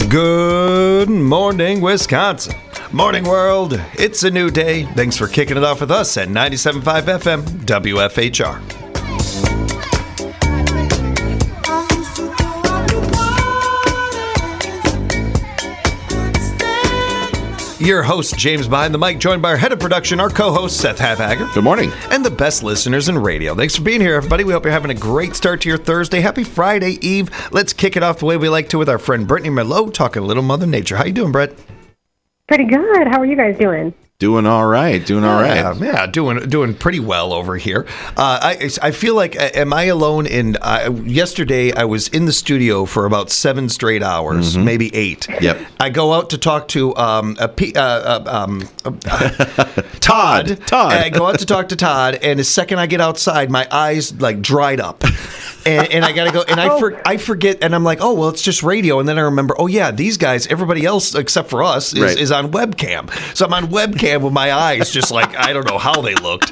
Good morning, Wisconsin. Morning, world. It's a new day. Thanks for kicking it off with us at 97.5 FM WFHR. Your host, James behind the mic, joined by our head of production, our co-host, Seth Haphagger. Good morning. And the best listeners in radio. Thanks for being here, everybody. We hope you're having a great start to your Thursday. Happy Friday Eve. Let's kick it off the way we like to with our friend Brittany Merlot, talking a little Mother Nature. How you doing, Brett? Pretty good. How are you guys doing? Doing all right. Yeah, doing pretty well over here. I feel like, am I alone? Yesterday, I was in the studio for about 7 straight hours, maybe 8. Yep. I go out to talk to Todd. I go out to talk to Todd, and the second I get outside, my eyes like dried up. And I gotta go, and I forget, and I'm like, oh well, it's just radio, and then I remember, oh yeah, these guys, everybody else except for us is on webcam, so I'm on webcam with my eyes just like I don't know how they looked.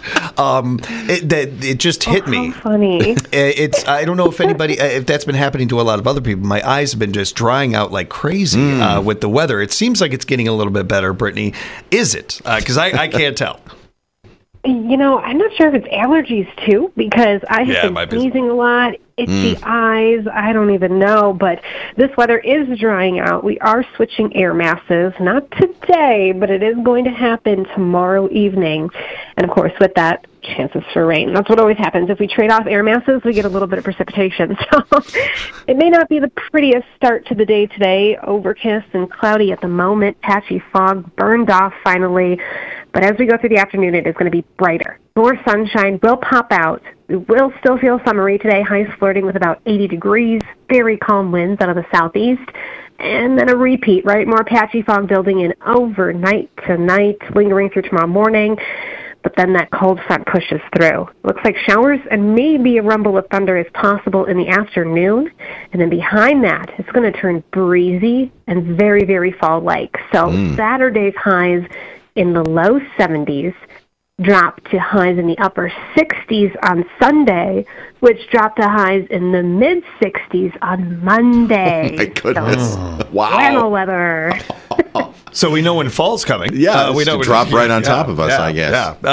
It just hit me. How funny! I don't know if that's been happening to a lot of other people. My eyes have been just drying out like crazy with the weather. It seems like it's getting a little bit better. Brittany, is it? Because I can't tell. You know, I'm not sure if it's allergies, too, because I have been sneezing a lot, itchy eyes, I don't even know, but this weather is drying out. We are switching air masses, not today, but it is going to happen tomorrow evening. And, of course, with that, chances for rain. That's what always happens. If we trade off air masses, we get a little bit of precipitation. So it may not be the prettiest start to the day today. Overcast and cloudy at the moment. Patchy fog burned off finally. But as we go through the afternoon, it is going to be brighter. More sunshine will pop out. We will still feel summery today. Highs flirting with about 80 degrees. Very calm winds out of the southeast. And then a repeat, right? More patchy fog building in overnight tonight, lingering through tomorrow morning. But then that cold front pushes through. Looks like showers and maybe a rumble of thunder is possible in the afternoon. And then behind that, it's going to turn breezy and very, very fall-like. So Saturday's highs in the low 70s, drop to highs in the upper 60s on Sunday, which dropped to highs in the mid-60s on Monday. Oh, my goodness. So, wow. flannel weather. So we know when fall's coming. Yeah, we know drop right on top of us, I guess.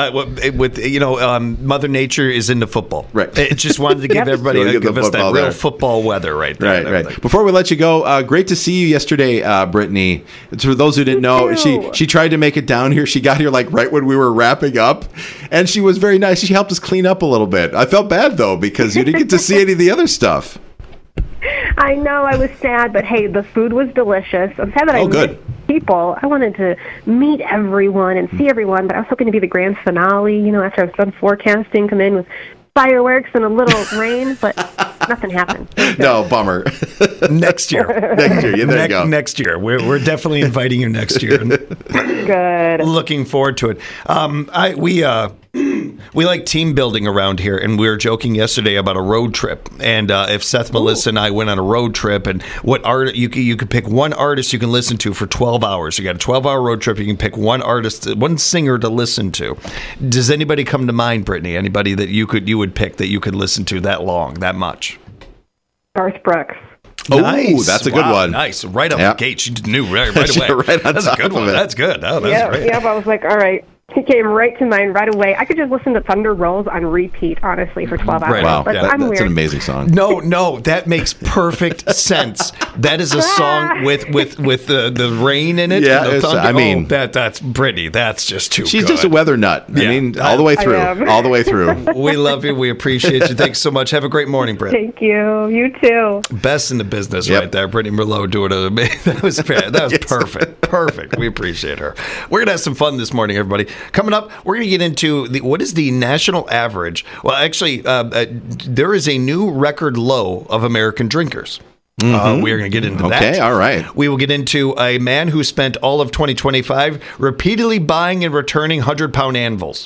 Yeah, Mother Nature is into football. Right. It just wanted to give everybody give us that real football weather right there. Right. Before we let you go, great to see you yesterday, Brittany. For those who didn't know, she tried to make it down here. She got here like right when we were wrapping up, and she was very nice. She helped us clean up a little bit. I felt bad though because you didn't get to see any of the other stuff. I know, I was sad, but hey, the food was delicious. I'm sad that I missed people. I wanted to meet everyone and see everyone, but I was hoping to be the grand finale, after I was done forecasting, come in with fireworks and a little rain, but nothing happened. No, bummer. Next year. There you go. Next year. We're definitely inviting you next year. Good. Looking forward to it. We like team building around here, and we were joking yesterday about a road trip. And if Seth, Melissa, and I went on a road trip, and what art you could pick one artist you can listen to for 12 hours. You got a 12-hour road trip. You can pick one artist, one singer to listen to. Does anybody come to mind, Brittany? Anybody that you would pick that you could listen to that long, that much? Garth Brooks. Oh, nice. That's a good one. Nice. Right up the gate. She knew right away. Right on that's top a good one. of it. That's good. Oh, that's great. Yeah, I was like, all right. He came right to mind right away. I could just listen to Thunder Rolls on repeat, honestly, for 12 hours. Right. Wow, But that's weird. an amazing song. No, that makes perfect sense. That is a song with the rain in it. Yeah, and the thunder. that's Brittany. That's just too. She's good. just a weather nut. Yeah. I mean, all the way through. All the way through. We love you. We appreciate you. Thanks so much. Have a great morning, Britt. Thank you. You too. Best in the business right there. Brittany Merlot doing it. That was perfect. Perfect. We appreciate her. We're going to have some fun this morning, everybody. Coming up, we're going to get into what is the national average. Well, actually, there is a new record low of American drinkers. We are going to get into that. Okay, all right. We will get into a man who spent all of 2025 repeatedly buying and returning 100-pound anvils.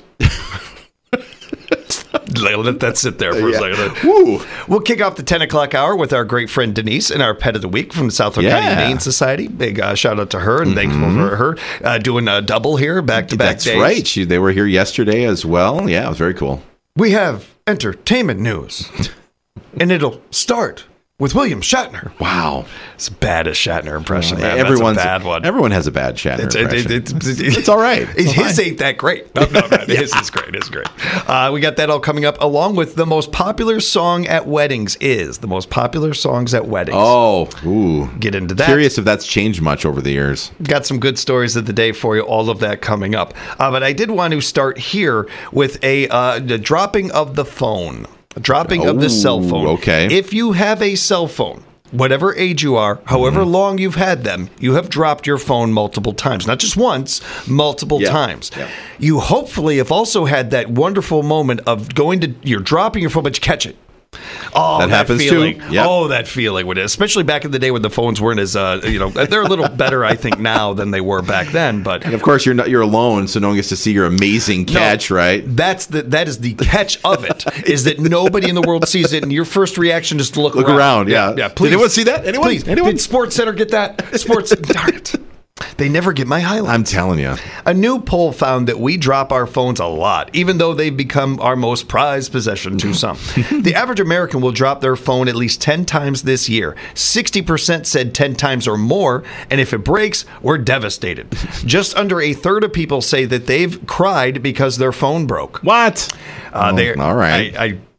Let that sit there for a second. Woo. We'll kick off the 10 o'clock hour with our great friend Denise and our Pet of the Week from the Southwood County Humane Society. Big shout out to her and thankful for her doing a double here back-to-back days. That's right. They were here yesterday as well. Yeah, it was very cool. We have entertainment news, and it'll start with William Shatner. Wow. It's the baddest Shatner impression, man. Everyone's That's a bad one. Everyone has a bad Shatner impression. It's all right. His ain't that great. No, his is great. It's great. We got that all coming up, along with the most popular song at weddings the most popular songs at weddings. Oh, ooh. Get into that. Curious if that's changed much over the years. Got some good stories of the day for you, all of that coming up. But I did want to start here with the dropping of the phone. Dropping of the cell phone. Okay. If you have a cell phone, whatever age you are, however long you've had them, you have dropped your phone multiple times. Not just once, multiple times. Yep. You hopefully have also had that wonderful moment of you're dropping your phone, but you catch it. Oh, that happens feeling. Too. Yep. Oh, that feeling with it, especially back in the day when the phones weren't as they're a little better, I think, now than they were back then. But and of course, you're alone, so no one gets to see your amazing catch, right? That is the catch of it, is that nobody in the world sees it, and your first reaction is to look around. Yeah. Please. Did anyone see that? Anyone? Please. Did Sports Center get that? Darn it. They never get my highlights. I'm telling you. A new poll found that we drop our phones a lot, even though they've become our most prized possession to some. The average American will drop their phone at least 10 times this year. 60% said 10 times or more, and if it breaks, we're devastated. Just under a third of people say that they've cried because their phone broke. What? All right.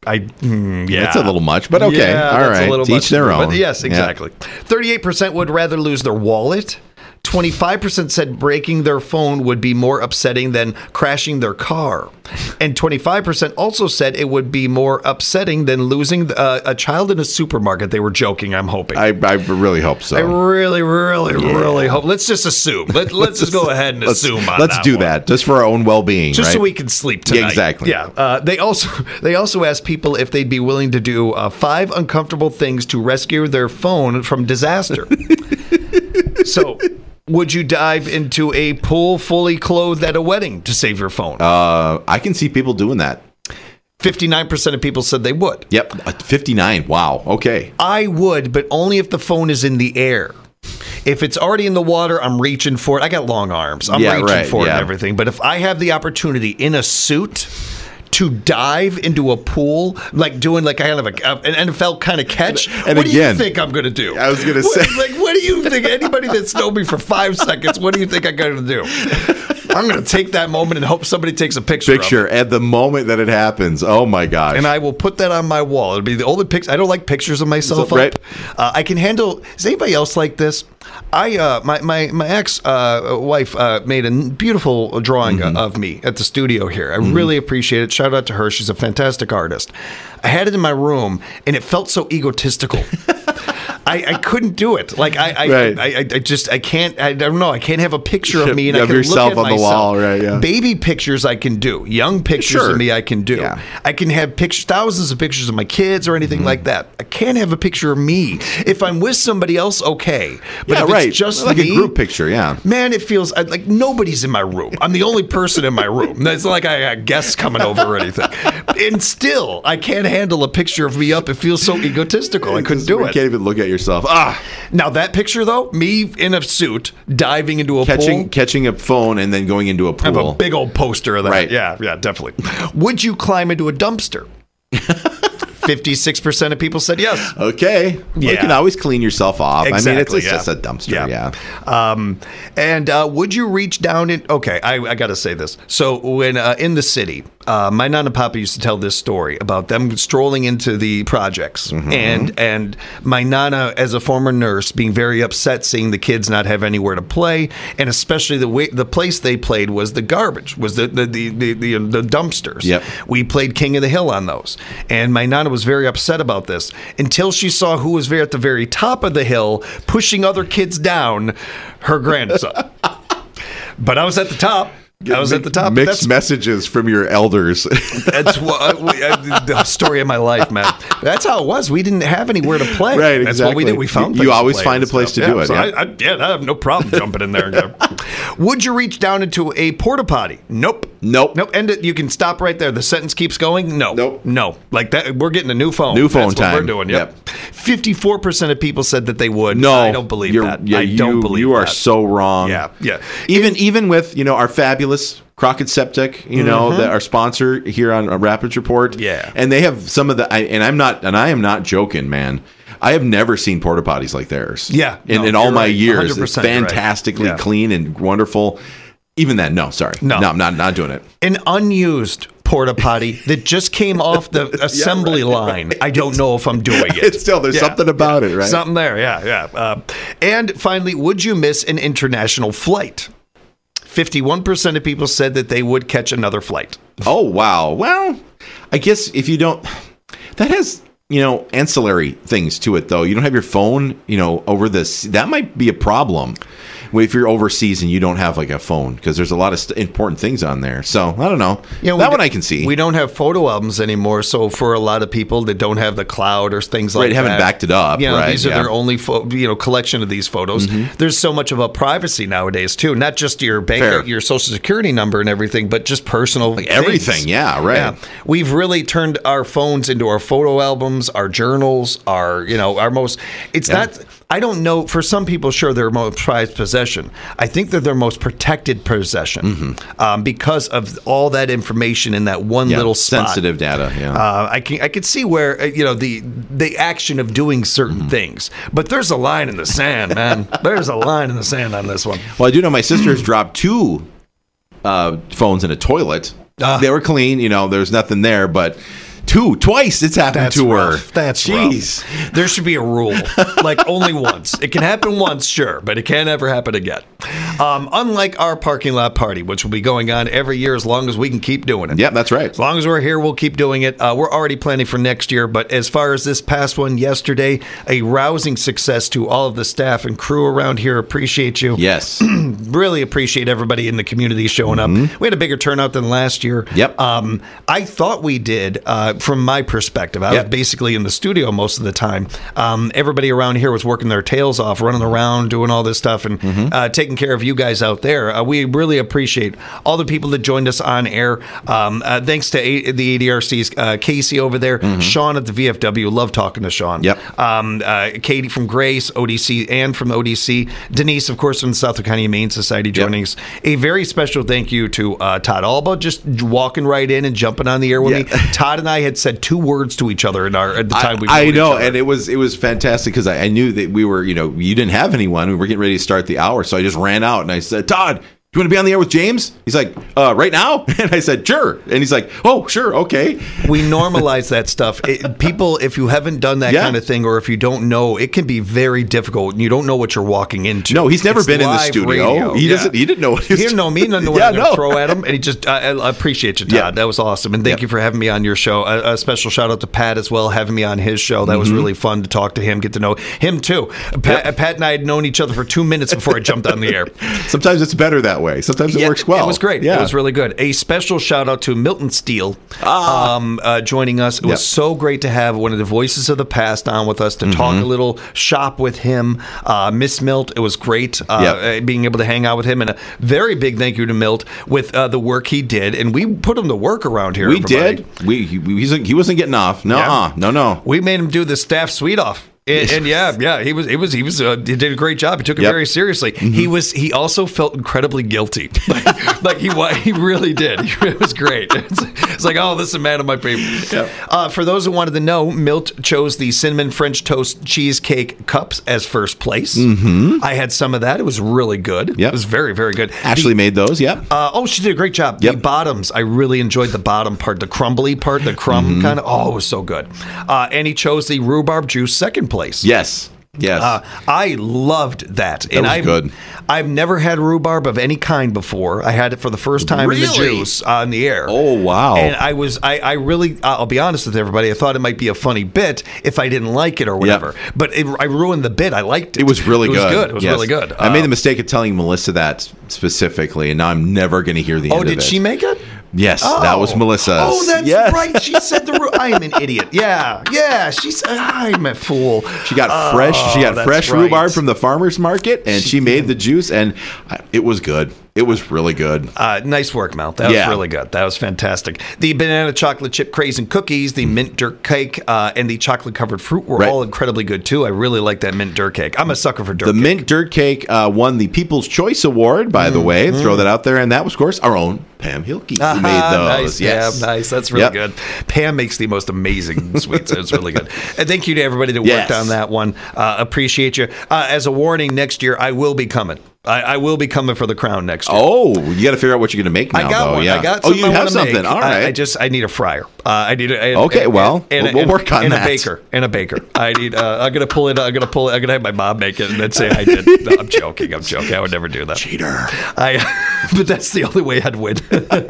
Yeah. That's a little much, but okay. Yeah, all right. To each their own. But yes, exactly. 38% would rather lose their wallet. 25% said breaking their phone would be more upsetting than crashing their car. And 25% also said it would be more upsetting than losing a child in a supermarket. They were joking, I'm hoping. I really hope so. I really hope. Let's just assume. Let's just go ahead and assume on Let's do that, just for our own well-being, just right? so we can sleep tonight. Yeah, exactly. Yeah. They also asked people if they'd be willing to do 5 uncomfortable things to rescue their phone from disaster. So, would you dive into a pool fully clothed at a wedding to save your phone? I can see people doing that. 59% of people said they would. Yep, 59. Wow. Okay. I would, but only if the phone is in the air. If it's already in the water, I'm reaching for it. I got long arms. I'm reaching for it and everything. But if I have the opportunity in a suit to dive into a pool, like doing like kind of an NFL kind of catch, and what do you think I'm going to do? I was going to say, what do you think? Anybody that's known me for 5 seconds, what do you think I'm going to do? I'm going to take that moment and hope somebody takes a picture of it. At the moment that it happens. Oh my gosh! And I will put that on my wall. It'll be the only picture. I don't like pictures of myself up. Right. I can handle. Is anybody else like this? My ex wife made a beautiful drawing of me at the studio here. I really appreciate it. Shout out to her. She's a fantastic artist. I had it in my room, and it felt so egotistical. I couldn't do it. Like I can't. I don't know. I can't have a picture of me and I can yourself look at on the wall. Right. Yeah. Baby pictures I can do. Young pictures of me I can do. Yeah. I can have thousands of pictures of my kids or anything like that. I can't have a picture of me. If I'm with somebody else, okay. But if it's just like me, a group picture, yeah. Man, it feels like nobody's in my room. I'm the only person in my room. It's not like I got guests coming over or anything. And still, I can't handle a picture of me up. It feels so egotistical. I couldn't do it. You can't even look at yourself. Now that picture though, me in a suit diving into a pool, catching a phone and then going into a pool. I have a big old poster of that. Right. Yeah, definitely. Would you climb into a dumpster? 56% of people said yes. Okay. Well, you can always clean yourself off. Exactly, I mean, it's just a dumpster. Yeah. And would you reach down in? Okay, I got to say this. So when in the city, my Nana Papa used to tell this story about them strolling into the projects, and my Nana, as a former nurse, being very upset seeing the kids not have anywhere to play, and especially the place they played was the garbage, was the dumpsters. Yep. We played King of the Hill on those, and my Nana was very upset about this until she saw who was at the very top of the hill pushing other kids down, her grandson. But I was at the top. Mixed messages from your elders. That's the story of my life, man. That's how it was. We didn't have anywhere to play. Right, That's what we did. We found you always find a place to do it. So I have no problem jumping in there. Would you reach down into a porta potty? Nope. End it. You can stop right there. The sentence keeps going. No. Like that. We're getting a new phone. New phone That's time. What we're doing. Yep. 54% of people said that they would. No, I don't believe that. I don't believe you are that. so wrong. Yeah. Even with our fabulous Crockett Septic, our sponsor here on Rapids Report. Yeah. And they have some of the, and I am not joking, man. I have never seen porta potties like theirs. Yeah. In all my years. It's fantastically clean and wonderful. Even then, no, sorry. No, I'm not doing it. An unused porta potty that just came off the assembly line. I don't know if I'm doing it. It's still, there's something about it, right? Something there, yeah. And finally, would you miss an international flight? 51% of people said that they would catch another flight. Oh, wow. Well, I guess if you don't, that has, ancillary things to it, though. You don't have your phone, over this. That might be a problem. If you're overseas and you don't have like a phone, because there's a lot of important things on there. So I don't know. That one I can see. We don't have photo albums anymore. So for a lot of people that don't have the cloud or things like that, haven't backed it up. These are their only collection of these photos. Mm-hmm. There's so much about privacy nowadays too. Not just your bank, your social security number and everything, but just personal things. Everything. Yeah, right. Yeah. We've really turned our phones into our photo albums, our journals, our most. It's not. I don't know. For some people, sure, they're most prized possession. I think they're their most protected possession because of all that information in that one little spot. Sensitive data. Yeah. I could see where the action of doing certain things, but there's a line in the sand, man. There's a line in the sand on this one. Well, I do know my sister's dropped 2 phones in a toilet. They were clean. There's nothing there, but. Twice it's happened to her. That's jeez. Rough. There should be a rule, like only once. It can happen once, sure, but it can't ever happen again. Unlike our parking lot party, which will be going on every year as long as we can keep doing it. Yeah, that's right. As long as we're here, we'll keep doing it. We're already planning for next year, but as far as this past one yesterday, a rousing success to all of the staff and crew around here. Appreciate you. Yes. Really appreciate everybody in the community showing up. We had a bigger turnout than last year. Yep. I thought we did. From my perspective, I was basically in the studio most of the time. Everybody around here was working their tails off, running around, doing all this stuff, and taking care of you guys out there. We really appreciate all the people that joined us on air. Thanks to the ADRC's Casey over there, Sean at the VFW. Love talking to Sean. Yep. Katie from Grace, ODC, and from ODC. Denise, of course, from the South Dakota Humane Society joining us. A very special thank you to Todd Alba, just walking right in and jumping on the air with me. Todd and I had said 2 words to each other at the time we. I know, and it was fantastic because I knew that we were, you didn't have anyone. We were getting ready to start the hour, so I just ran out and I said, Todd, do you want to be on the air with James? He's like, right now? And I said, sure. And he's like, oh, sure, okay. We normalize that stuff. People, if you haven't done that kind of thing, or if you don't know, it can be very difficult. And you don't know what you're walking into. No, he's never been in the studio. Radio. He didn't know what he didn't know me. He didn't know what I'm going to throw at him. And he just, I appreciate you, Todd. Yeah. That was awesome. And thank you for having me on your show. A special shout out to Pat as well, having me on his show. That was really fun to talk to him, get to know him too. Pat and I had known each other for 2 minutes before I jumped on the air. Sometimes it's better that way. Sometimes it works well. It was great. Yeah. It was really good. A special shout out to Milton Steele joining us. It was so great to have one of the voices of the past on with us to talk a little shop with him. Miss Milt, it was great being able to hang out with him. And a very big thank you to Milt with the work he did. And we put him to work around here. We did. He wasn't getting off. No. We made him do the staff suite off. And he did a great job. He took it very seriously. He also felt incredibly guilty. like he really did. It was great. It's like, oh, this is a man of my people. Yep. For those who wanted to know, Milt chose the cinnamon French toast cheesecake cups as first place. I had some of that. It was really good. It was very, very good. Ashley made those. She did a great job. The bottoms, I really enjoyed the bottom part, the crumbly part, the crumb kind of. Oh, it was so good. And he chose the rhubarb juice second place. Yes. I loved that. That was good. I've never had rhubarb of any kind before. I had it for the first time in the juice on the air. Oh, wow. And I really, I'll be honest with everybody, I thought it might be a funny bit if I didn't like it or whatever. But I ruined the bit. I liked it. It was really good. It was really good. I made the mistake of telling Melissa that specifically, and now I'm never going to hear the end of it. Oh, did she make it? Yes, that was Melissa's. Oh, that's right. She said I'm an idiot. Yeah. She said I'm a fool. She got fresh. She got fresh rhubarb from the farmer's market, and she made the juice, and it was good. It was really good. Nice work, Mel. That was really good. That was fantastic. The banana chocolate chip craze and cookies, the mint dirt cake, and the chocolate covered fruit were all incredibly good too. I really like that mint dirt cake. I'm a sucker for dirt cake. The mint dirt cake won the People's Choice Award, by the way. Throw that out there. And that was, of course, our own Pam Hilke who made those. Nice, Pam. Nice. That's really good. Pam makes the most amazing sweets. It's really good. And thank you to everybody that worked on that one. Appreciate you. As a warning, next year I will be coming. I will be coming for the crown next year. Oh, you got to figure out what you're going to make now. I got one. Yeah. I got something. You have something. All right. I need a fryer. I need a. We'll work on that. And a baker. I need. I'm gonna pull it. I'm gonna have my mom make it and then say I did. No, I'm joking. I would never do that. Cheater. But that's the only way I'd win.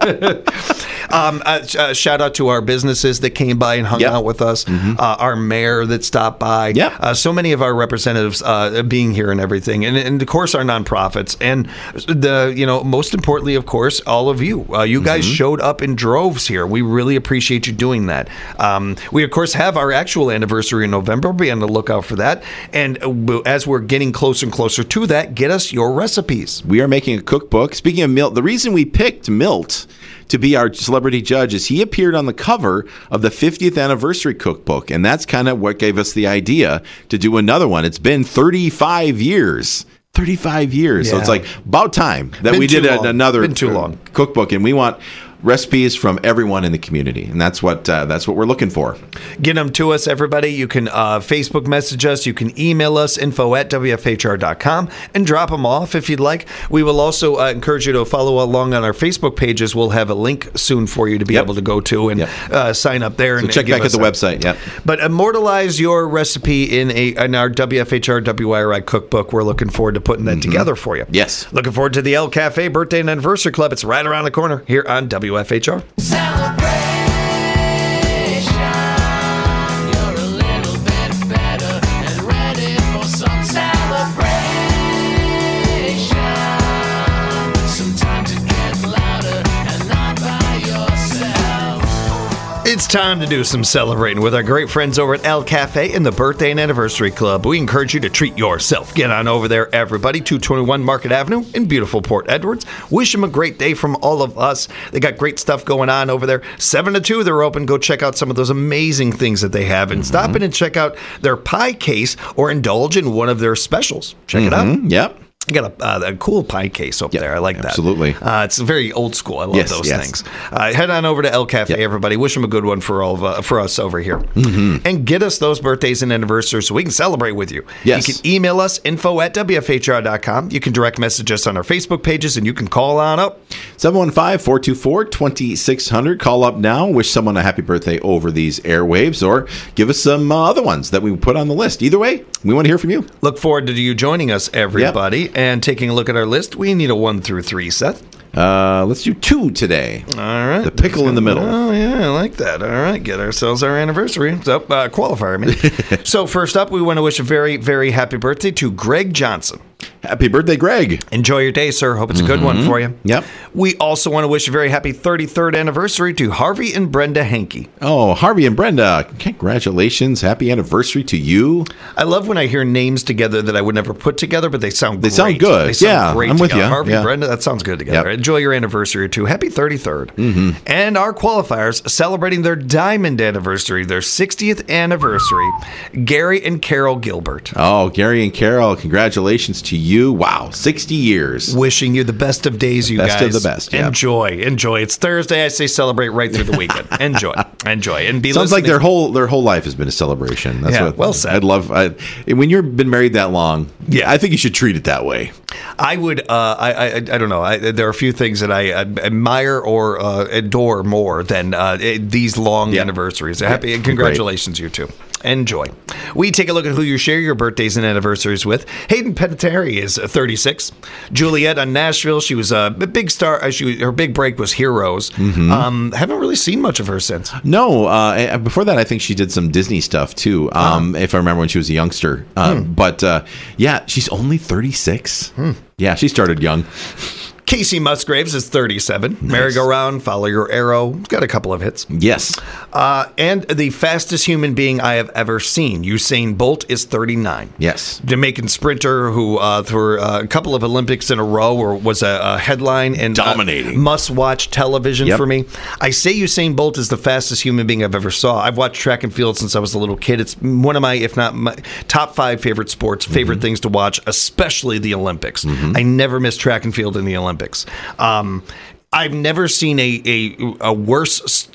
Shout out to our businesses that came by and hung out with us. Our mayor that stopped by. So many of our representatives being here and everything, and of course our nonprofits, and most importantly, of course, all of you. You guys showed up in droves here. We really appreciate you doing that. We of course have our actual anniversary in November. Be on the lookout for that. And as we're getting closer and closer to that, get us your recipes. We are making a cookbook. Speaking of Milt, the reason we picked Milt to be our celebrity judge is he appeared on the cover of the 50th anniversary cookbook, and that's kind of what gave us the idea to do another one. It's been 35 years. 35 years. So it's like about time that we did another cookbook, and we want recipes from everyone in the community, and that's what we're looking for. Get them to us, everybody. You can Facebook message us. You can email us, info@wfhr.com, and drop them off if you'd like. We will also encourage you to follow along on our Facebook pages. We'll have a link soon for you to be able to go to and sign up there. So and check back at the website. But immortalize your recipe in our WFHR WIRI cookbook. We're looking forward to putting that together for you. Yes. Looking forward to the El Cafe Birthday and Anniversary Club. It's right around the corner here on WFHR. Celebration, you're a little bit better and ready for some celebration. Some time to get louder and not by yourself. It's time to do some celebrating with our great friends over at El Cafe and the Birthday and Anniversary Club. We encourage you to treat yourself. Get on over there, everybody. 221 Market Avenue in beautiful Port Edwards. Wish them a great day from all of us. They got great stuff going on over there. 7 to 2, they're open. Go check out some of those amazing things that they have. And stop in and check out their pie case or indulge in one of their specials. Check it out. Yep. I got a cool pie case up there. I like that. Absolutely. It's very old school. I love those things. Head on over to El Cafe, everybody. Wish them a good one for us over here. And get us those birthdays and anniversaries so we can celebrate with you. Yes. You can email us, info@wfhr.com. You can direct message us on our Facebook pages, and you can call on up. 715-424-2600. Call up now. Wish someone a happy birthday over these airwaves, or give us some other ones that we put on the list. Either way, we want to hear from you. Look forward to you joining us, everybody. And taking a look at our list, we need a 1 through 3, Seth. Let's do 2 today. All right. The pickle in the middle. Oh, yeah, I like that. All right. Get ourselves our anniversary. So, qualifier, I mean. So, first up, we want to wish a very, very happy birthday to Greg Johnson. Happy birthday, Greg. Enjoy your day, sir. Hope it's a good one for you. Yep. We also want to wish a very happy 33rd anniversary to Harvey and Brenda Henke. Oh, Harvey and Brenda, congratulations. Happy anniversary to you. I love when I hear names together that I would never put together, but they sound great. They sound good. They sound great I'm with you. Harvey and Brenda, that sounds good together. Yep. Enjoy your anniversary, too. Happy 33rd. And our qualifiers celebrating their diamond anniversary, their 60th anniversary, Gary and Carol Gilbert. Oh, Gary and Carol, congratulations to you. Wow, 60 years. Wishing you the best of days, you guys. Best of the best. Yeah. Enjoy. It's Thursday. I say celebrate right through the weekend. Enjoy. And be Sounds listening. like their whole life has been a celebration. That's what well said. I'd love. When you've been married that long, I think you should treat it that way. I would. I don't know. There are a few things that I admire or adore more than these long anniversaries. Happy and congratulations, you two. Enjoy. We take a look at who you share your birthdays and anniversaries with. Hayden Panettiere is 36. Juliet on Nashville. She was a big star. Her big break was Heroes. Haven't really seen much of her since. No. Before that, I think she did some Disney stuff too. If I remember when she was a youngster. But she's only 36. Yeah, she started young. Casey Musgraves is 37. Nice. Merry-Go-Round, Follow Your Arrow. Got a couple of hits. Yes. And the fastest human being I have ever seen, Usain Bolt, is 39. Yes. Jamaican sprinter who, for a couple of Olympics in a row, was a headline and dominating must-watch television for me. I say Usain Bolt is the fastest human being I've ever saw. I've watched track and field since I was a little kid. It's one of my, if not my, top 5 favorite sports, favorite things to watch, especially the Olympics. I never miss track and field in the Olympics. I've never seen a worse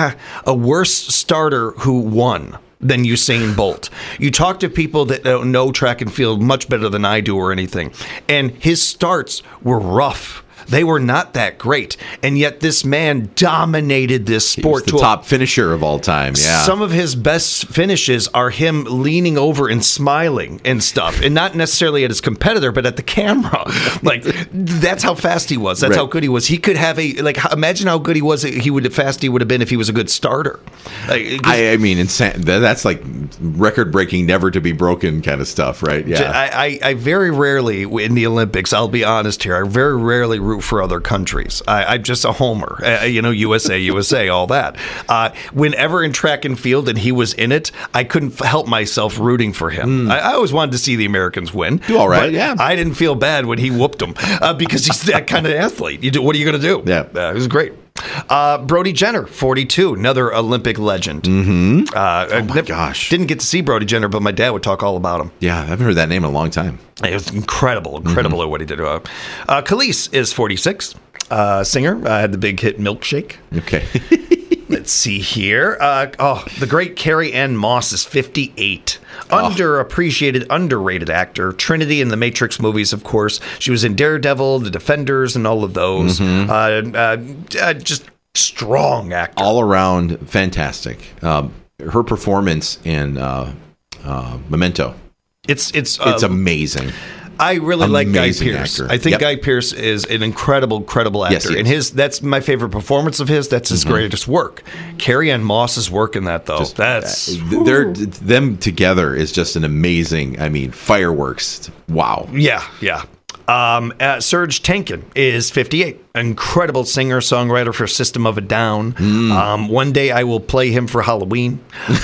starter who won than Usain Bolt. You talk to people that don't know track and field much better than I do or anything, and his starts were rough. They were not that great, and yet this man dominated this sport. He was the top finisher of all time. Yeah, some of his best finishes are him leaning over and smiling and stuff, and not necessarily at his competitor, but at the camera. Like that's how fast he was. That's how good he was. He could have imagine how good he was. He would have been if he was a good starter. I mean, that's like record-breaking, never to be broken kind of stuff, right? Yeah. I very rarely in the Olympics. I'll be honest here. I very rarely root for other countries. I'm just a homer. USA, all that. Whenever in track and field and he was in it, I couldn't help myself rooting for him. I always wanted to see the Americans win. Do all right, yeah. I didn't feel bad when he whooped them because he's that kind of athlete. What are you going to do? Yeah. It was great. Brody Jenner, 42, another Olympic legend. Oh my gosh. Didn't get to see Brody Jenner, but my dad would talk all about him. Yeah, I haven't heard that name in a long time. It was incredible at what he did. Khalees is 46, singer. Had the big hit Milkshake. Okay. Let's see here. The great Carrie Ann Moss is 58. Underappreciated, underrated actor. Trinity in the Matrix movies, of course. She was in Daredevil, The Defenders, and all of those. Just strong actor. All around fantastic. Her performance in Memento. It's amazing. I really like Guy Pearce. Actor. I think Guy Pearce is an incredible actor. Yes, and that's my favorite performance of his. That's his greatest work. Carrie Ann Moss's work in that, though. Them together is just an amazing, fireworks. Wow. Yeah. Serge Tankian is 58. Incredible singer, songwriter for System of a Down. One day I will play him for Halloween.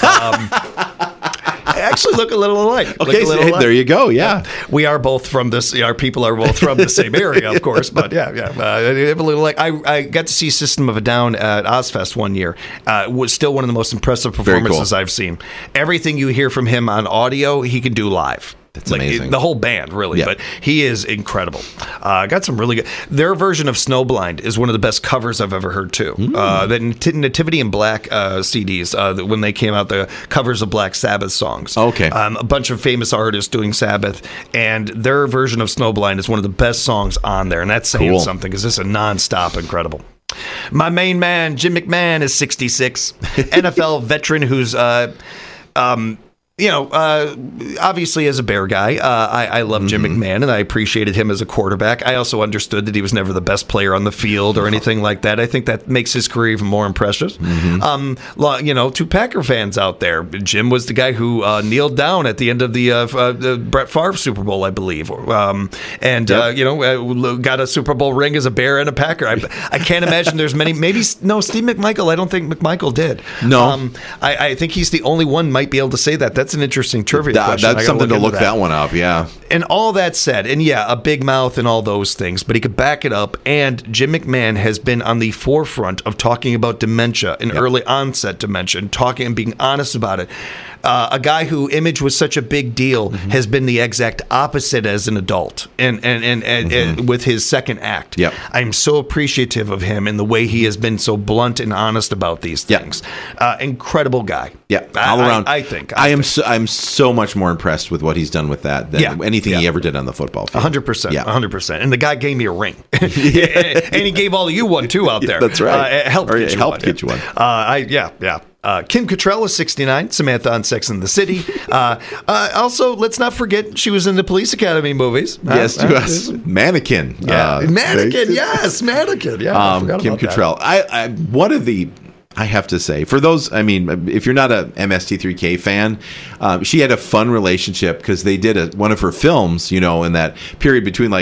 Actually look a little alike. Okay, there you go. Yeah, we are both from this. Our people are both from the same area, of course. But yeah. They have a little like. I got to see System of a Down at Ozfest one year. Was still one of the most impressive performances I've seen. Everything you hear from him on audio, he can do live. That's amazing. The whole band, really. Yeah. But he is incredible. Got some really good... Their version of Snowblind is one of the best covers I've ever heard, too. The Nativity in Black CDs, when they came out, the covers of Black Sabbath songs. Okay. A bunch of famous artists doing Sabbath, and their version of Snowblind is one of the best songs on there. And that's saying something, because it's a nonstop incredible. My main man, Jim McMahon, is 66. NFL veteran who's... obviously as a Bear guy, I love Jim McMahon, and I appreciated him as a quarterback. I also understood that he was never the best player on the field or anything like that. I think that makes his career even more impressive. To Packer fans out there, Jim was the guy who kneeled down at the end of the Brett Favre Super Bowl, I believe, got a Super Bowl ring as a Bear and a Packer. I can't imagine there's many. Steve McMichael. I don't think McMichael did. No, I think he's the only one might be able to say that. That's an interesting trivia question. That's something to look that one up, yeah. And all that said, and a big mouth and all those things, but he could back it up. And Jim McMahon has been on the forefront of talking about dementia and early onset dementia, and talking and being honest about it. A guy who image was such a big deal has been the exact opposite as an adult, and with his second act. Yep. I'm so appreciative of him and the way he has been so blunt and honest about these things. Incredible guy. Yeah, all around. I'm so much more impressed with what he's done with that than anything he ever did on the football field. 100%. Yeah, 100%. And the guy gave me a ring, and he gave all of you one too out there. That's right. Helped get you one. Kim Cattrall is 69. Samantha on Sex and the City. Also, let's not forget she was in the Police Academy movies. Yes. Mannequin. Yeah, Mannequin. Yes, Mannequin. Yeah, Kim Cattrall. I have to say, for those, if you're not a MST3K fan, she had a fun relationship because they did one of her films, in that period between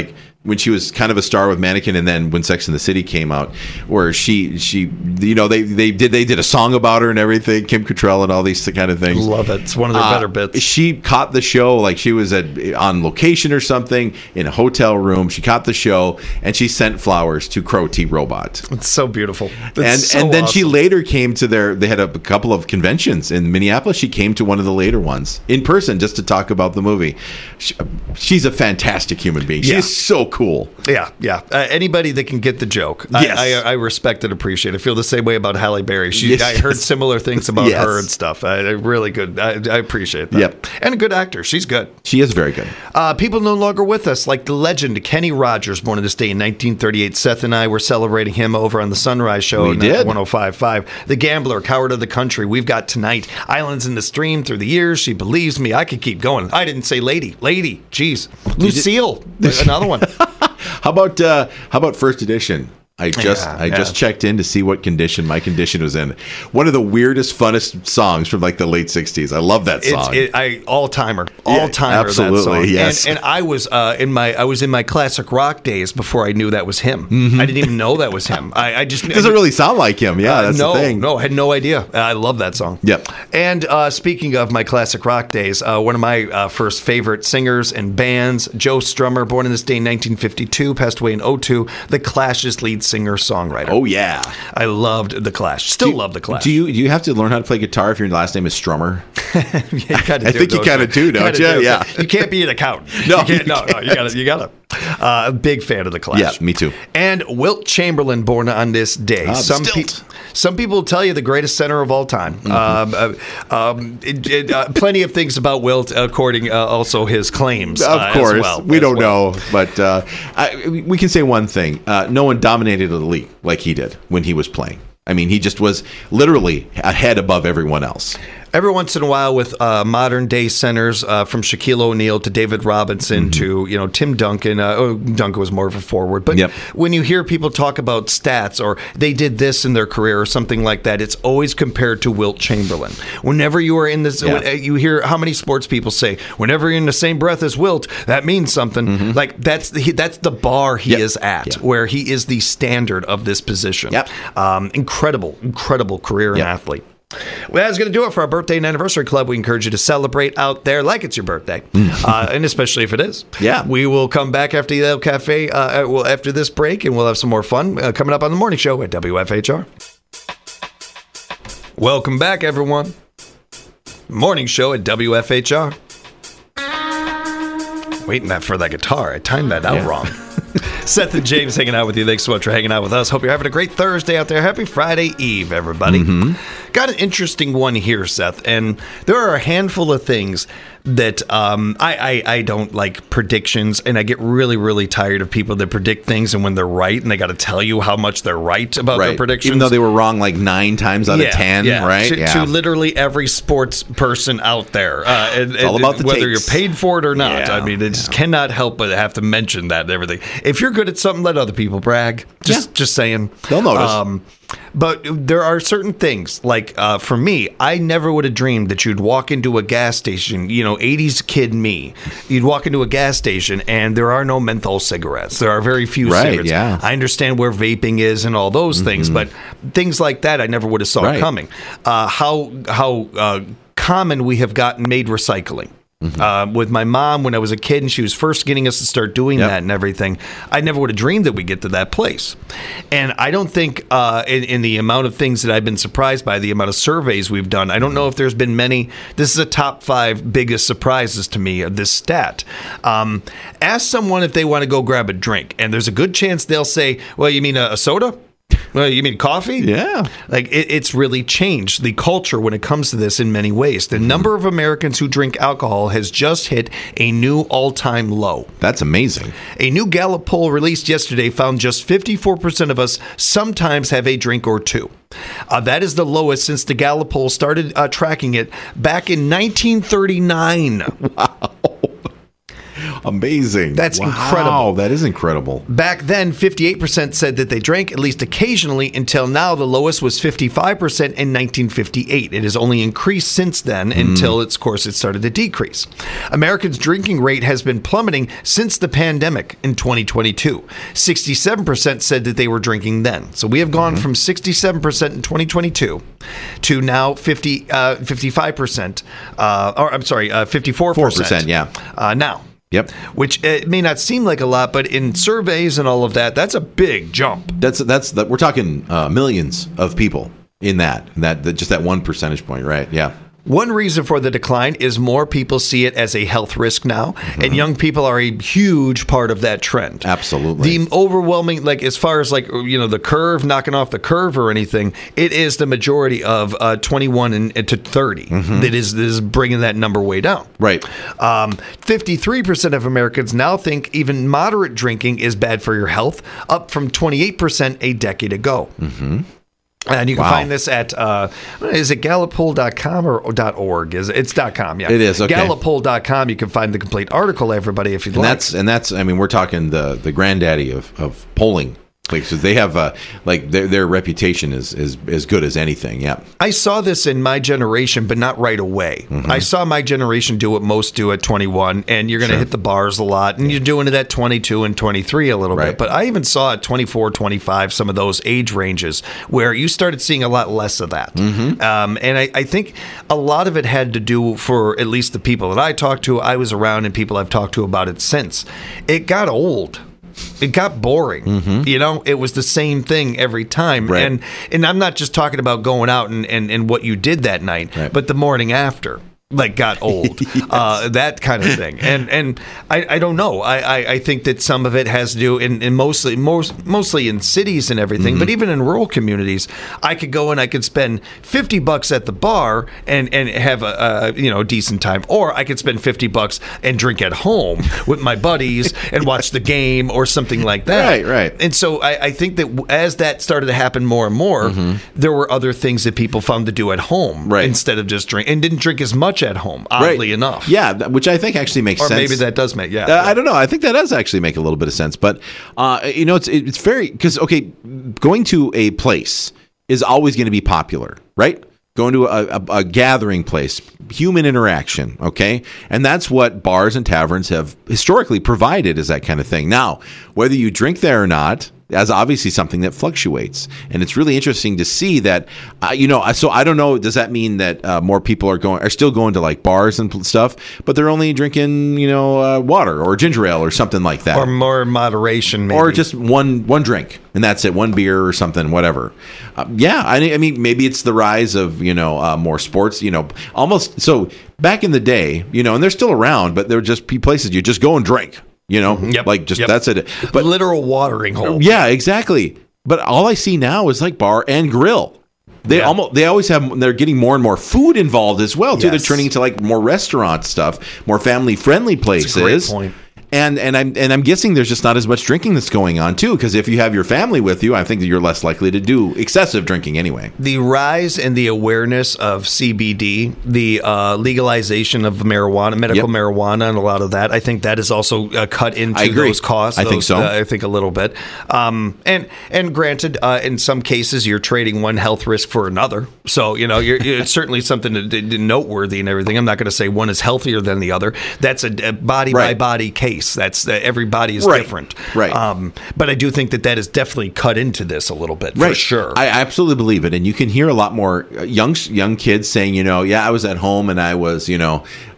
when she was kind of a star with Mannequin, and then when Sex and the City came out, where she they did a song about her and everything, Kim Cattrall and all these kind of things. Love it. It's one of their better bits. She caught the show, like she was on location or something in a hotel room. She caught the show and she sent flowers to Crow T Robot. It's so beautiful. And then she later came to they had a couple of conventions in Minneapolis. She came to one of the later ones in person just to talk about the movie. She's a fantastic human being. She's so cool. Yeah. Anybody that can get the joke, yes. I respect and appreciate. I feel the same way about Halle Berry. I heard similar things about her and stuff. Really good. I appreciate that. Yep. And a good actor. She's good. She is very good. People no longer with us, like the legend Kenny Rogers, born on this day in 1938. Seth and I were celebrating him over on the Sunrise Show on 105.5. The Gambler, Coward of the Country. We've got Tonight. Islands in the Stream. Through the Years. She Believes Me. I could keep going. I didn't say lady. Jeez. Lucille. Another one. How about First Edition? I just checked in to see what condition my condition was in. One of the weirdest, funnest songs from like the late '60s. I love that song. All timer. Absolutely, that song. yes. And I was in my classic rock days before I knew that was him. Mm-hmm. I didn't even know that was him. I just it doesn't really sound like him. Yeah, that's the thing. No, I had no idea. I love that song. Yep. And speaking of my classic rock days, one of my first favorite singers and bands, Joe Strummer, born in this day in 1952, passed away in 2002. The Clash's lead singer-songwriter. Oh, yeah. I loved The Clash. Still love The Clash. Do you have to learn how to play guitar if your last name is Strummer? I think you kind of do, don't you? Yeah. You can't be an accountant. No, you gotta. A big fan of The Clash. Yeah, me too. And Wilt Chamberlain, born on this day. Some people tell you the greatest center of all time. Mm-hmm. Plenty of things about Wilt, according also his claims. Of course, as well, we don't know, but we can say one thing: no one dominated the league like he did when he was playing. I mean, he just was literally a head above everyone else. Every once in a while, with modern day centers, from Shaquille O'Neal to David Robinson to Tim Duncan. Duncan was more of a forward, but when you hear people talk about stats or they did this in their career or something like that, it's always compared to Wilt Chamberlain. Whenever you are in this, you hear how many sports people say, "Whenever you're in the same breath as Wilt, that means something." Mm-hmm. Like that's the bar he is at, where he is the standard of this position. Incredible career and athlete. Well, that's going to do it for our birthday and anniversary club. We encourage you to celebrate out there like it's your birthday, and especially if it is. Yeah. We will come back after the El Cafe, after this break, and we'll have some more fun coming up on the morning show at WFHR. Welcome back, everyone. Morning show at WFHR. Waiting for that guitar. I timed that out wrong. Seth and James hanging out with you. Thanks so much for hanging out with us. Hope you're having a great Thursday out there. Happy Friday Eve, everybody. Got an interesting one here, Seth. And there are a handful of things that I don't like predictions, and I get really, really tired of people that predict things, and when they're right, and they got to tell you how much they're right about their predictions. Even though they were wrong like 9 times out of 10, right? To literally every sports person out there. It's all about the whether takes. you're paid for it or not. I mean, they just cannot help but have to mention that and everything. If you're good at something, let other people brag. Just saying. They'll notice. But there are certain things, like for me, I never would have dreamed that you'd walk into a gas station, 80s kid me. You'd walk into a gas station and there are no menthol cigarettes. There are very few cigarettes. Yeah. I understand where vaping is and all those things, but things like that I never would have saw coming. How common we have gotten made recycling. With my mom when I was a kid and she was first getting us to start doing that and everything, I never would have dreamed that we'd get to that place. And I don't think in the amount of things that I've been surprised by, the amount of surveys we've done, I don't know if there's been many. This is a top 5 biggest surprises to me of this stat. Ask someone if they want to go grab a drink, and there's a good chance they'll say, well, you mean a soda? Well, you mean coffee? Yeah. Like, it's really changed the culture when it comes to this in many ways. The number of Americans who drink alcohol has just hit a new all-time low. That's amazing. A new Gallup poll released yesterday found just 54% of us sometimes have a drink or two. That is the lowest since the Gallup poll started tracking it back in 1939. Wow. Amazing. That's wow, incredible. That is incredible. Back then, 58% said that they drank at least occasionally, until now the lowest was 55% in 1958. It has only increased since then until, of course, it started to decrease. Americans' drinking rate has been plummeting since the pandemic in 2022. 67% said that they were drinking then. So we have gone from 67% in 2022 to now 55%, 54%. Yeah. Now. Yep. Which it may not seem like a lot, but in surveys and all of that, that's a big jump. We're talking millions of people in that just that 1 percentage point, right? Yeah. One reason for the decline is more people see it as a health risk now, and young people are a huge part of that trend. Absolutely. The overwhelming, like as far as like, you know, the curve, knocking off the curve or anything, it is the majority of 21 to 30 that is bringing that number way down. Right. 53% of Americans now think even moderate drinking is bad for your health, up from 28% a decade ago. And you can find this at, is it GallupPoll.com or .org? It's .com, yeah. It is, okay. GallupPoll.com, you can find the complete article, everybody, if you'd like. That's, I mean, we're talking the granddaddy of polling. Like, so they have like their reputation is as good as anything. Yeah. I saw this in my generation, but not right away. I saw my generation do what most do at 21, and you're going to hit the bars a lot, and you're doing it at 22 and 23 a little bit. But I even saw at 24, 25, some of those age ranges where you started seeing a lot less of that. And I think a lot of it had to do, for at least the people that I talked to, I was around, and people I've talked to about it since. It got old. It got boring. You know, it was the same thing every time. Right. And I'm not just talking about going out and what you did that night, but the morning after. Like got old, that kind of thing, and I don't know. I think that some of it has to do in mostly in cities and everything, but even in rural communities, I could go and I could spend $50 at the bar and have a decent time, or I could spend $50 and drink at home with my buddies and watch the game or something like that. Right. And so I think that as that started to happen more and more, there were other things that people found to do at home instead of just drink, and didn't drink as much at home, oddly enough. Yeah, which I think actually makes sense. Or maybe that does make, I don't know. I think that does actually make a little bit of sense. But, it's very, because, going to a place is always going to be popular, right? Going to a gathering place, human interaction, okay? And that's what bars and taverns have historically provided, is that kind of thing. Now, whether you drink there or not, as obviously something that fluctuates. And it's really interesting to see that, so I don't know, does that mean that more people are still going to like bars and stuff, but they're only drinking, water or ginger ale or something like that? Or more moderation, maybe. Or just one drink, and that's it, one beer or something, whatever. I mean, maybe it's the rise of, more sports, almost. So back in the day, and they're still around, but they're just places you just go and drink. That's it. But literal watering hole. Yeah, exactly. But all I see now is like bar and grill. They always have. They're getting more and more food involved as well too. They're turning into like more restaurant stuff, more family friendly places. That's a great point. And I'm guessing there's just not as much drinking that's going on too, because if you have your family with you, I think that you're less likely to do excessive drinking anyway. The rise in the awareness of CBD, the legalization of marijuana, medical marijuana, and a lot of that, I think that is also cut into those costs. I think so. I think a little bit. And granted, in some cases, you're trading one health risk for another. So it's certainly something noteworthy and everything. I'm not going to say one is healthier than the other. That's a body by body case. That's everybody is different, right? But I do think that is definitely cut into this a little bit, for sure. I absolutely believe it, and you can hear a lot more young kids saying, I was at home and I was, doing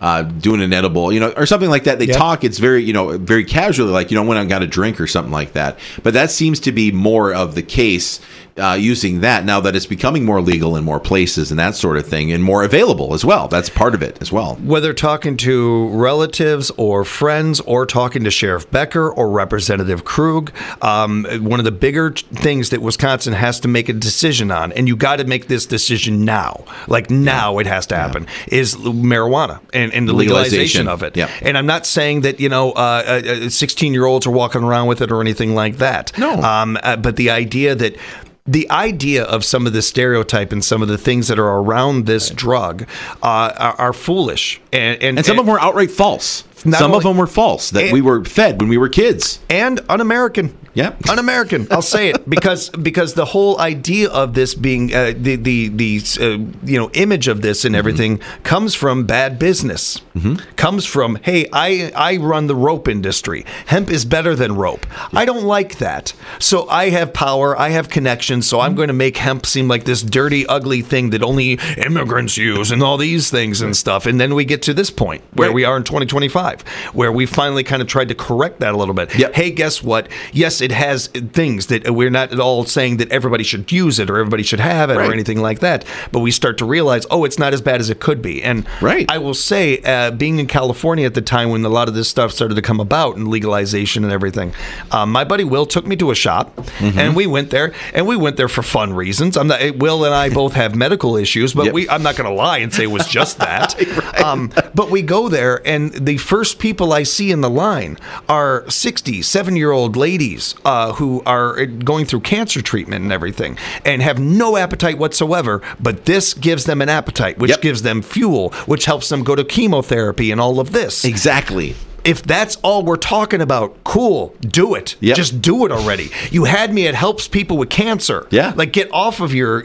an edible, or something like that. They talk. It's very, very casually, like when I got a drink or something like that. But that seems to be more of the case. Using that now that it's becoming more legal in more places and that sort of thing, and more available as well. That's part of it as well. Whether talking to relatives or friends, or talking to Sheriff Becker or Representative Krug, one of the bigger things that Wisconsin has to make a decision on, and you got to make this decision now, now it has to happen, is marijuana and the legalization of it. Yeah. And I'm not saying that 16-year-olds are walking around with it or anything like that. No. But the idea of some of the stereotype and some of the things that are around this drug are foolish. And some of them are outright false. Some of them were false that we were fed when we were kids. And un-American. Yeah. Un-American. I'll say it because the whole idea of this being the image of this and everything comes from bad business. Comes from, hey, I run the rope industry. Hemp is better than rope. I don't like that. So I have power. I have connections. So I'm going to make hemp seem like this dirty, ugly thing that only immigrants use and all these things and stuff. And then we get to this point where we are in 2025, where we finally kind of tried to correct that a little bit. Yep. Hey, guess what? Yes, it has things that we're not at all saying that everybody should use it or everybody should have it or anything like that. But we start to realize, it's not as bad as it could be. And I will say, being in California at the time when a lot of this stuff started to come about and legalization and everything, my buddy Will took me to a shop and we went there for fun reasons. Will and I both have medical issues, but I'm not going to lie and say it was just that. But we go there and the first people I see in the line are 67-year-old ladies who are going through cancer treatment and everything and have no appetite whatsoever, but this gives them an appetite, which gives them fuel, which helps them go to chemotherapy and all of this. Exactly. If that's all we're talking about, cool, do it. Just do it already. You had me. It helps people with cancer. Yeah, like get off of your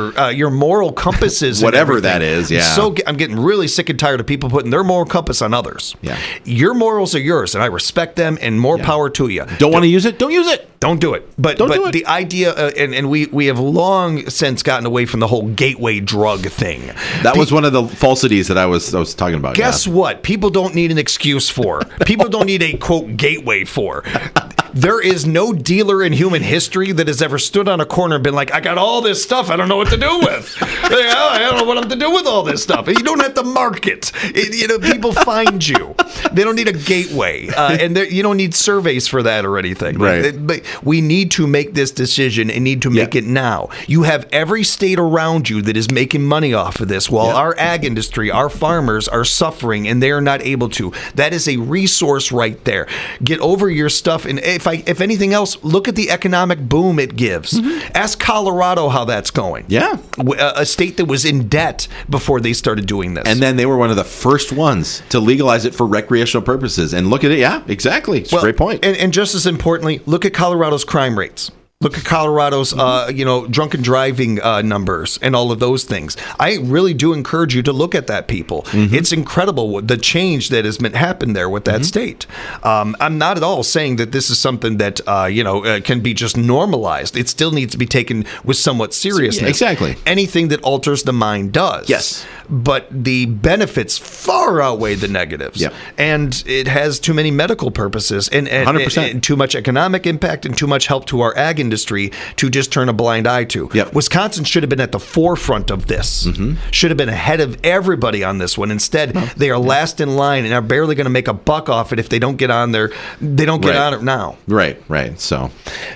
moral compasses, whatever that is. Yeah. So I'm getting really sick and tired of people putting their moral compass on others. Yeah, your morals are yours, and I respect them. And more power to you. Don't want to use it? Don't use it. Don't do it. But the idea, and we have long since gotten away from the whole gateway drug thing. That was one of the falsities that I was talking about. Guess what? People don't need an excuse for. People don't need a, quote, gateway for. There is no dealer in human history that has ever stood on a corner and been like, I got all this stuff I don't know what to do with. I don't know what I'm to do with all this stuff. You don't have to market. People find you. They don't need a gateway. And you don't need surveys for that or anything. Right. But we need to make this decision and need to make it now. You have every state around you that is making money off of this while our ag industry, our farmers are suffering and they are not able to. That is a resource right there. Get over your stuff. And if anything else, look at the economic boom it gives. Ask Colorado how that's going. Yeah. A state that was in debt before they started doing this. And then they were one of the first ones to legalize it for recreational purposes. And look at it. Yeah, exactly. It's a great point. And just as importantly, look at Colorado's crime rates. Look at Colorado's, drunken driving numbers and all of those things. I really do encourage you to look at that, people. It's incredible the change that has happened there with that state. I'm not at all saying that this is something that, can be just normalized. It still needs to be taken with somewhat seriousness. Yeah, exactly. Anything that alters the mind does. Yes. But the benefits far outweigh the negatives. Yep. And it has too many medical purposes and 100%. and too much economic impact and too much help to our ag industry to just turn a blind eye to. Yep. Wisconsin should have been at the forefront of this. Should have been ahead of everybody on this one. Instead, they are last in line and are barely going to make a buck off it if they don't get on there. They don't get on it now. Right. So,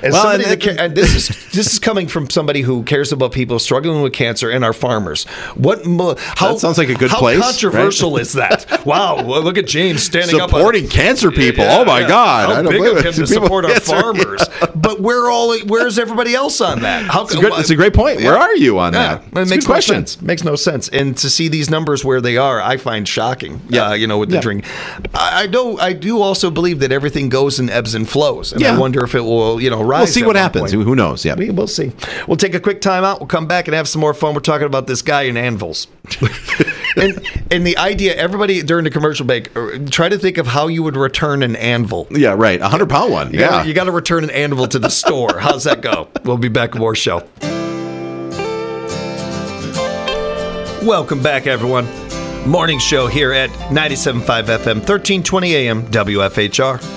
this is coming from somebody who cares about people struggling with cancer and our farmers. That sounds like a good place. How controversial is that? Wow, well, look at James standing supporting cancer people. Oh my God! How big of him to support our farmers. But where's everybody else on that? It's a great point. Where are you on that? It makes no sense. Makes no sense. And to see these numbers where they are, I find shocking. With the drink. I do also believe that everything goes in ebbs and flows, and I wonder if it will, rise. We'll see what happens. Who knows? Yeah, we'll see. We'll take a quick time out. We'll come back and have some more fun. We're talking about this guy in anvils. and the idea, everybody during the commercial break, try to think of how you would return an anvil. Yeah, right. 100-pound one. You got to return an anvil to the store. How's that go? We'll be back with more show. Welcome back, everyone. Morning show here at 97.5 FM, 1320 AM, WFHR.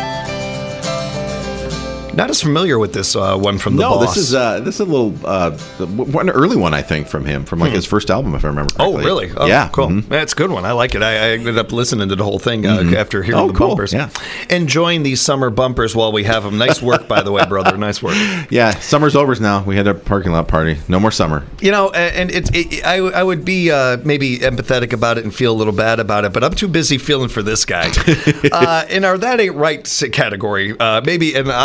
Not as familiar with this one from the Boss. This is a little one early one, I think, from him, from his first album, if I remember correctly. Oh, really? Oh, yeah, cool. That's a good one. I like it. I ended up listening to the whole thing after hearing the bumpers. Yeah. Enjoying these summer bumpers while we have them. Nice work, by the way, brother. Nice work. Yeah, summer's over now. We had a parking lot party. No more summer. And I would be maybe empathetic about it and feel a little bad about it, but I'm too busy feeling for this guy. In our That Ain't Right category, maybe, and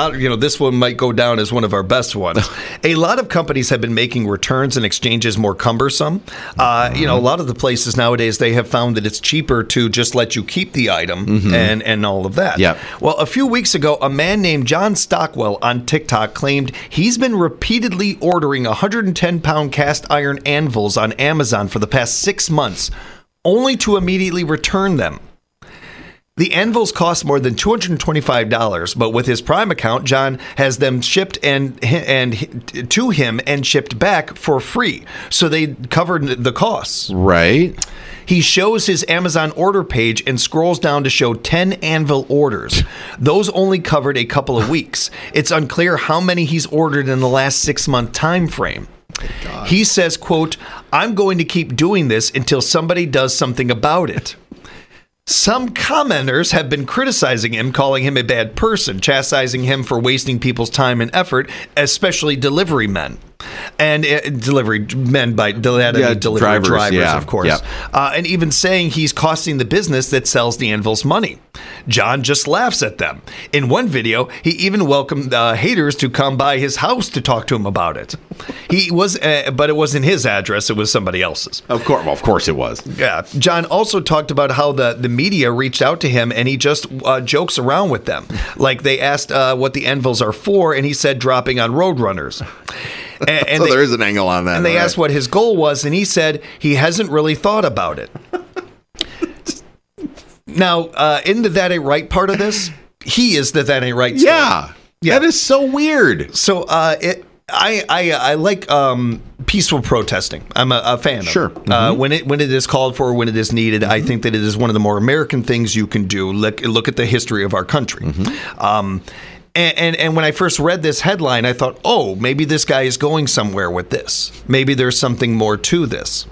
this one might go down as one of our best ones. A lot of companies have been making returns and exchanges more cumbersome. A lot of the places nowadays, they have found that it's cheaper to just let you keep the item and all of that. Yep. Well, a few weeks ago, a man named John Stockwell on TikTok claimed he's been repeatedly ordering 110-pound cast iron anvils on Amazon for the past 6 months, only to immediately return them. The anvils cost more than $225, but with his Prime account, John has them shipped and to him and shipped back for free. So they covered the costs. Right. He shows his Amazon order page and scrolls down to show 10 anvil orders. Those only covered a couple of weeks. It's unclear how many he's ordered in the last 6-month time frame. He says, quote, "I'm going to keep doing this until somebody does something about it." Some commenters have been criticizing him, calling him a bad person, chastising him for wasting people's time and effort, especially delivery men. And delivery men by delivery drivers, of course. Yep. And even saying he's costing the business that sells the anvils money. John just laughs at them. In one video, he even welcomed haters to come by his house to talk to him about it. But it wasn't his address; it was somebody else's. Of course it was. Yeah. John also talked about how the media reached out to him, and he just jokes around with them. Like they asked what the anvils are for, and he said dropping on roadrunners. And so there is an angle on that. And they asked what his goal was, and he said he hasn't really thought about it. Now, in the That Ain't Right part of this, he is the That Ain't Right story. Yeah. That is so weird. So I like peaceful protesting. I'm a fan of it. Sure. When it is called for, when it is needed, I think that it is one of the more American things you can do. Look at the history of our country. And when I first read this headline, I thought, oh, maybe this guy is going somewhere with this. Maybe there's something more to this.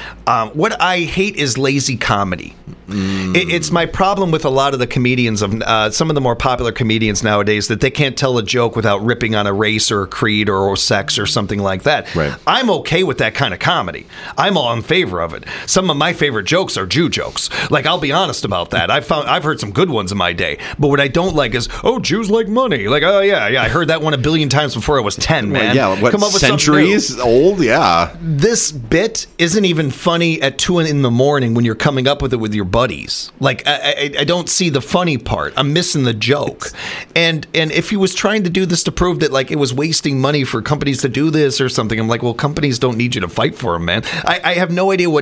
What I hate is lazy comedy. It's my problem with a lot of the comedians, some of the more popular comedians nowadays, that they can't tell a joke without ripping on a race or a creed or sex or something like that. Right. I'm okay with that kind of comedy. I'm all in favor of it. Some of my favorite jokes are Jew jokes. Like, I'll be honest about that. I've heard some good ones in my day. But what I don't like is, oh, Jews like money. Like, oh, yeah, I heard that one a billion times before I was 10, man. Well, yeah, what, come up with centuries old? Yeah. This bit isn't even funny at 2 in the morning when you're coming up with it with your buddies. Like, I don't see the funny part. I'm missing the joke. And if he was trying to do this to prove that, like, it was wasting money for companies to do this or something, I'm like, well, companies don't need you to fight for them, man. I have no idea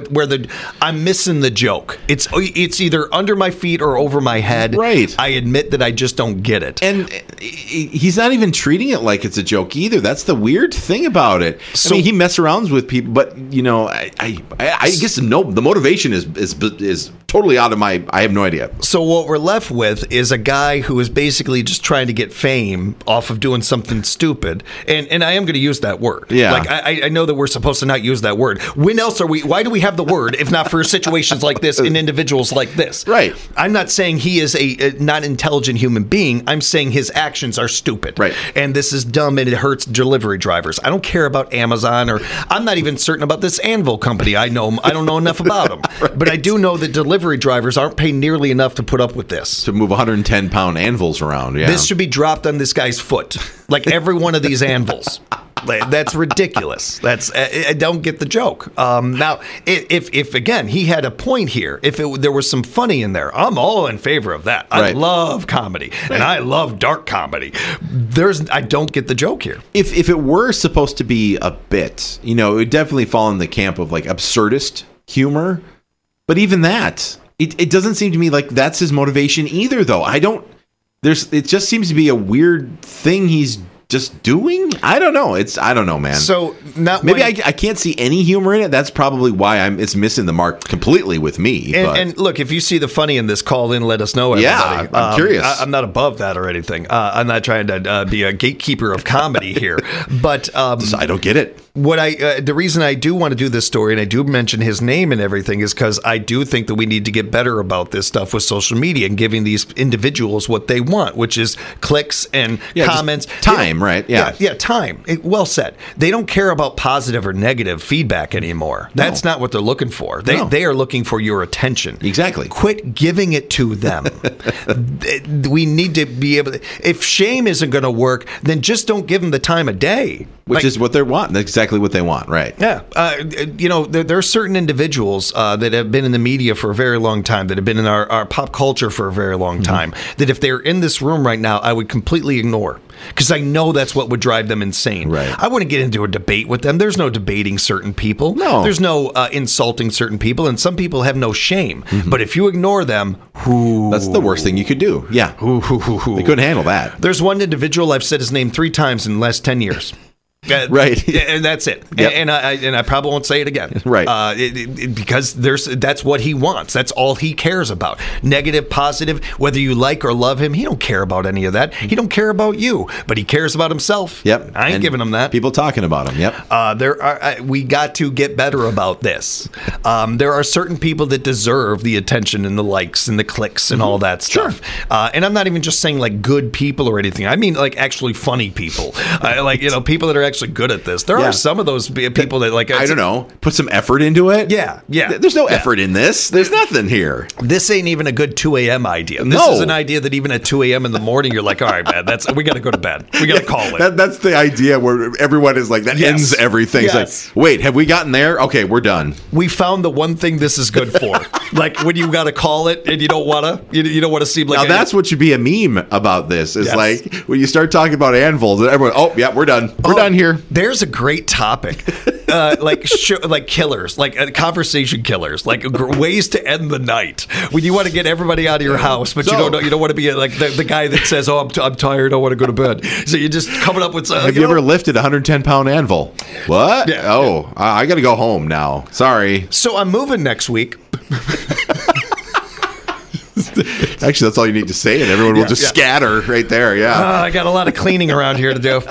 I'm missing the joke. It's either under my feet or over my head. Right. I admit that I just don't get it. And he's not even treating it like it's a joke either. That's the weird thing about it. So, I mean, he messes around with people, but I guess the motivation is totally out of I have no idea. So what we're left with is a guy who is basically just trying to get fame off of doing something stupid. And I am going to use that word. Yeah. Like, I know that we're supposed to not use that word. When else why do we have the word if not for situations like this and individuals like this? Right. I'm not saying he is a not intelligent human being. I'm saying his actions are stupid. Right. And this is dumb and it hurts delivery drivers. I don't care about Amazon, or I'm not even certain about this Anvil company. I don't know enough about them. Right. But I do know that delivery drivers aren't paid nearly enough to put up with this. To move 110-pound anvils around, yeah. This should be dropped on this guy's foot. Like every one of these anvils. That's ridiculous. I don't get the joke. Now, if again, he had a point here, if there was some funny in there, I'm all in favor of that. I love comedy, and I love dark comedy. I don't get the joke here. If it were supposed to be a bit, it would definitely fall in the camp of like absurdist humor. But even that, it doesn't seem to me like that's his motivation either, though. It just seems to be a weird thing he's just doing. I don't know. I don't know, man. So maybe I can't see any humor in it. That's probably why it's missing the mark completely with me. And look, if you see the funny in this, call in, let us know. Everybody. Yeah, I'm curious. I'm not above that or anything. I'm not trying to be a gatekeeper of comedy here, but I don't get it. the reason I do want to do this story, and I do mention his name and everything, is because I do think that we need to get better about this stuff with social media and giving these individuals what they want, which is clicks and comments. Time, right? Yeah, time. Well said. They don't care about positive or negative feedback anymore. That's not what they're looking for. They are looking for your attention. Exactly. Quit giving it to them. We need to be able to, if shame isn't going to work, then just don't give them the time of day. Which is what they want. That's exactly what they want, right? Yeah. There are certain individuals that have been in the media for a very long time, that have been in our pop culture for a very long time, that if they're in this room right now, I would completely ignore. Because I know that's what would drive them insane. Right. I wouldn't get into a debate with them. There's no debating certain people. No. There's no insulting certain people. And some people have no shame. But if you ignore them, that's the worst thing you could do. Yeah. They couldn't handle that. There's one individual, I've said his name 3 times in the last 10 years. Right. And that's it. Yep. And I probably won't say it again. Right. Because that's what he wants. That's all he cares about. Negative, positive, whether you like or love him, he don't care about any of that. He don't care about you, but he cares about himself. Yep. I ain't giving him that. People talking about him. Yep. We got to get better about this. There are certain people that deserve the attention and the likes and the clicks and all that stuff. Sure. And I'm not even just saying like good people or anything. I mean like actually funny people. People that are actually good at this. There are some of those people that like I don't know, put some effort into it. Yeah. There's no effort in this. There's nothing here. This ain't even a good 2 a.m. idea. This is an idea that even at 2 a.m. in the morning, you're like, all right, man, we got to go to bed. We got to call it. That's the idea where everyone is like, that ends everything. Yes. It's like, wait, have we gotten there? Okay, we're done. We found the one thing this is good for. Like when you got to call it and you don't want to seem like. Now that's what should be a meme about this. Is like when you start talking about anvils, and everyone, we're done. We're done here. There's a great topic, like killers, like conversation killers, like ways to end the night when you want to get everybody out of your house, but you don't want to be like the guy that says, "Oh, I'm tired, I want to go to bed." So you're just coming up with. Have you ever lifted a 110-pound anvil? What? Yeah, I got to go home now. Sorry. So I'm moving next week. Actually, that's all you need to say, and everyone will just scatter right there. Yeah. I got a lot of cleaning around here to do.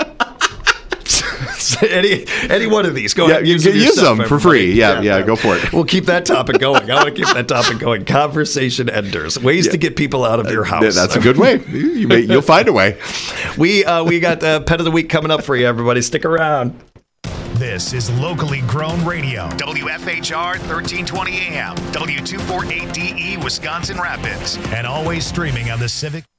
Any one of these, go ahead. Use them for free. Yeah, go for it. We'll keep that topic going. I want to keep that topic going. Conversation enders, ways to get people out of your house. That's a good way. You'll find a way. We got the Pet of the Week coming up for you, everybody. Stick around. This is locally grown radio. WFHR 1320 AM, W248DE, Wisconsin Rapids. And always streaming on the Civic.